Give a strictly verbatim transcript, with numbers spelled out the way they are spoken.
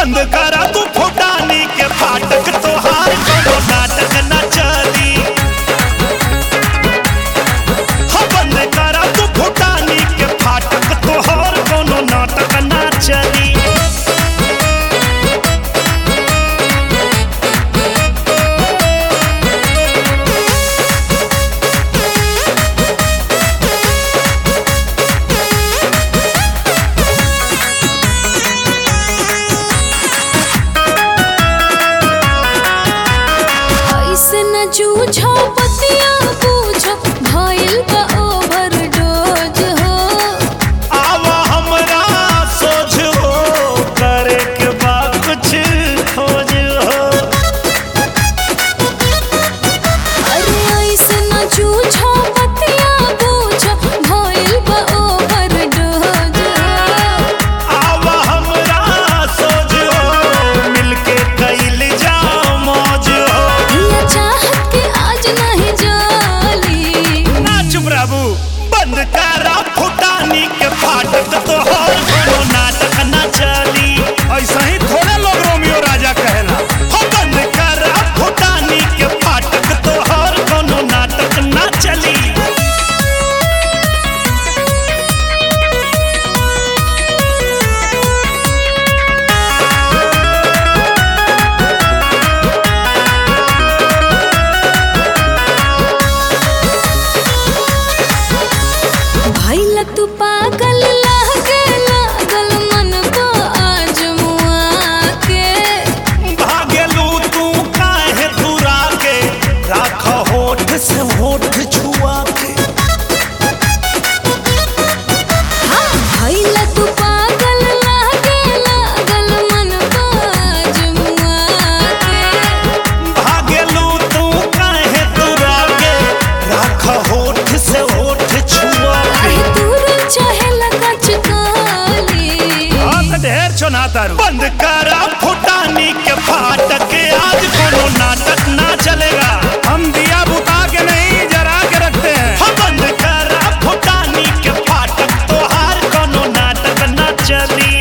बंद करा तू फुटानी के फाटक, तोहार कोनो नाटक न चली। हाँ बंद करा तू फुटानी के फाटक, तोहार कोनो नाटक न चली। न जूझो पतिया पूछो भइल बा ओवरडोज हो। आवा हमरा सोच हो, करे के बा कुछ खोज हो। अरे ऐसे न जूझो पतिया पूछो भइल बा ओवरडोज हो। आवा हमरा सोच हो, मिलके कइल जाओ मौज हो। ये चाहत के आज नहीं जाली। ना चुप रहबू, बंद करा फुटानी के फाटक, तोहार कोनो नाटक न चली। ऐसा ही थोड़े लोग रोमियो राजा कहेला। हो बंद करा फुटानी के फाटक, तोहार कोनो नाटक न चली। भइल तू पागल लागे लागल मन को आज मुआ के। भागेलू तू काहे दूरा के, राख होठ से होठ छुआ के। हाँ भइल तू पागल लागे लागल मन को आज मुआ के। भागेलू तू काहे दूरा के, राख होठ से होठ छुआ के। काहे दूर चाहे लगा चुकाली। हाँ तो ढेर चुना तारू। बंद करा फुटानी के फाटक, आज कोनो नाटक ना चलेगा। हम दिया बुता के नहीं जरा के रखते हैं। हाँ बंद करा फुटानी के फाटक, तोहार कोनो नाटक ना चली।